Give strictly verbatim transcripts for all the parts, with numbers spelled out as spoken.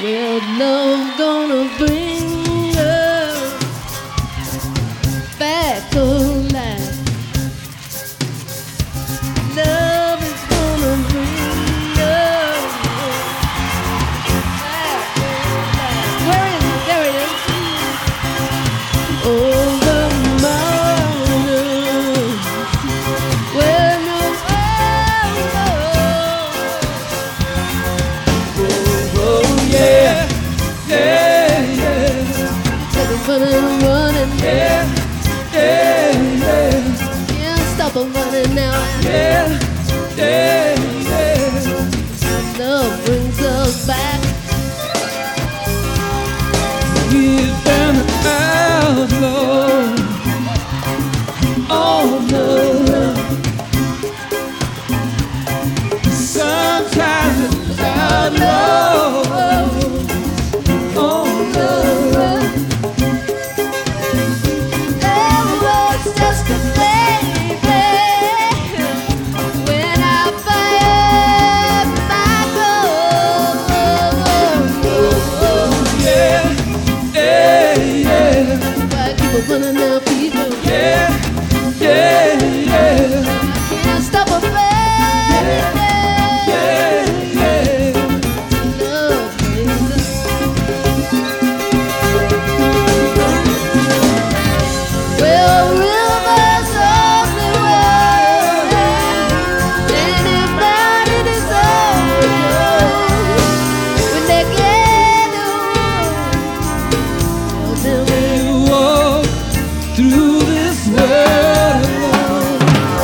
Well, love gonna bring us back to life. Love is gonna bring us back to life. Where is it? There it is. Over mountains, where no running, running, yeah, yeah, yeah. Can't stop them running now. Yeah, yeah, yeah. Love brings us back. We've been outlaw. Oh no. Sometimes it's outlaw. Oh no. Running out people. Yeah, yeah, yeah. I can't stop a baby. Yeah, yeah, yeah. Love brings us. Well, rivers of the world, anybody deserves when they get old. Tell them you walk through this world alone.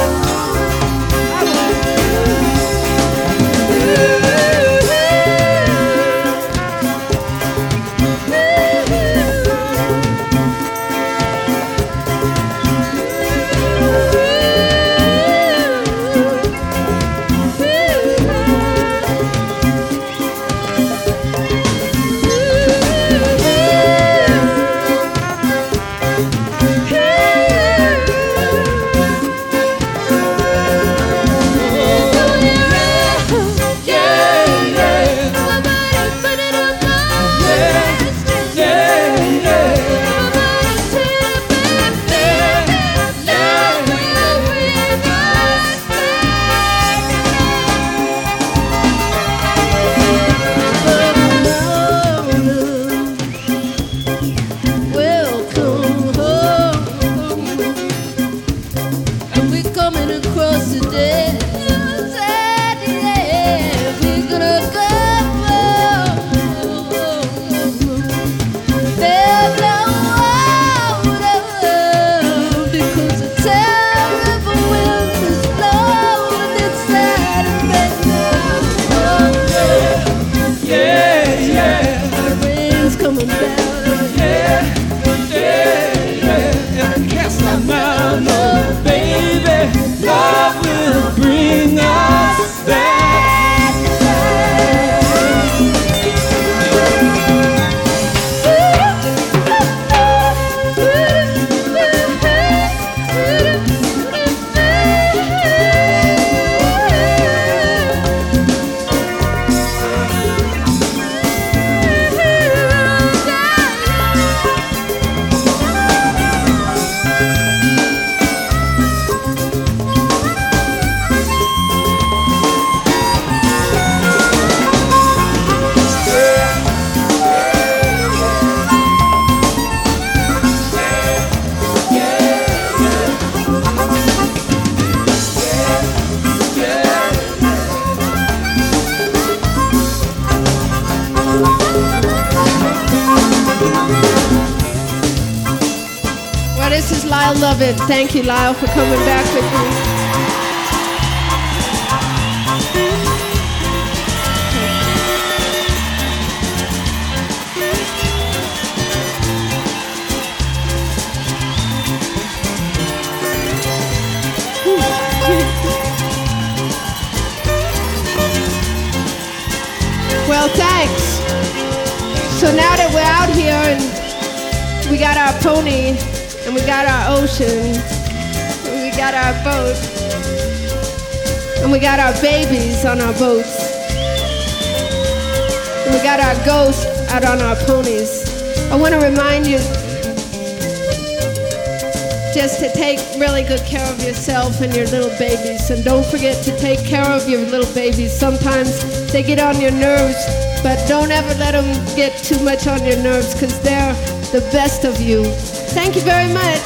This is Lyle Lovett. Thank you, Lyle, for coming back with me. Well, thanks. So now that we're out here and we got our pony, and we got our ocean, and we got our boat, and we got our babies on our boats. We got our ghosts out on our ponies. I want to remind you just to take really good care of yourself and your little babies. And don't forget to take care of your little babies. Sometimes they get on your nerves, but don't ever let them get too much on your nerves because they're the best of you. Thank you very much.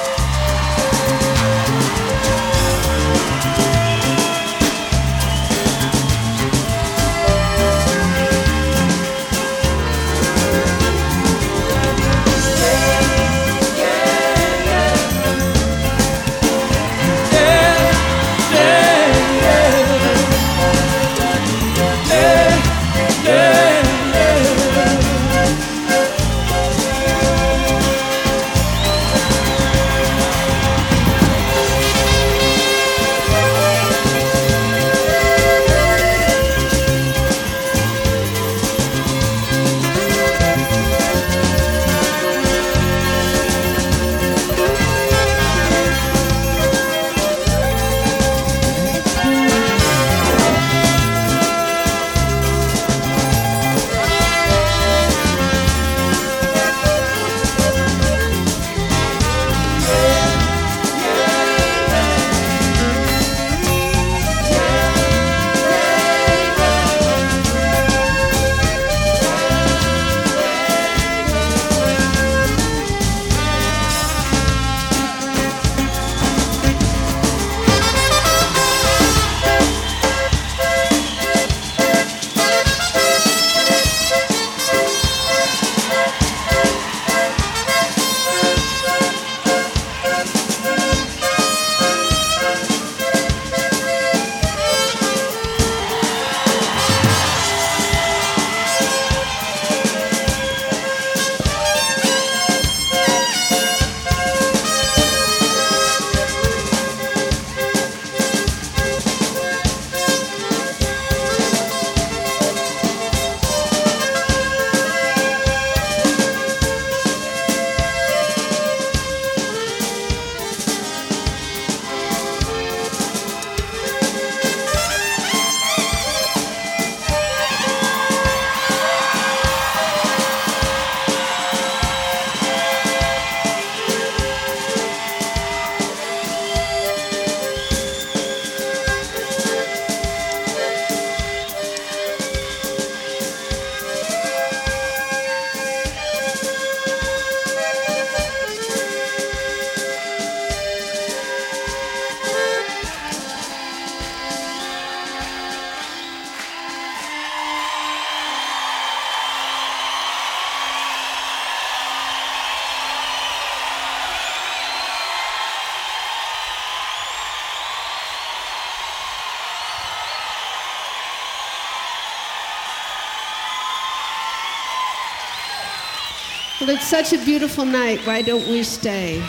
Well, it's such a beautiful night. Why don't we stay?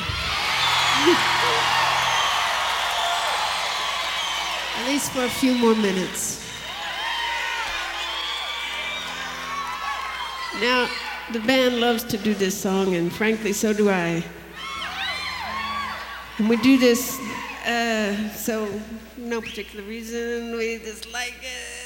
At least for a few more minutes. Now, the band loves to do this song, and frankly, so do I. And we do this, uh, so no particular reason, we just like it.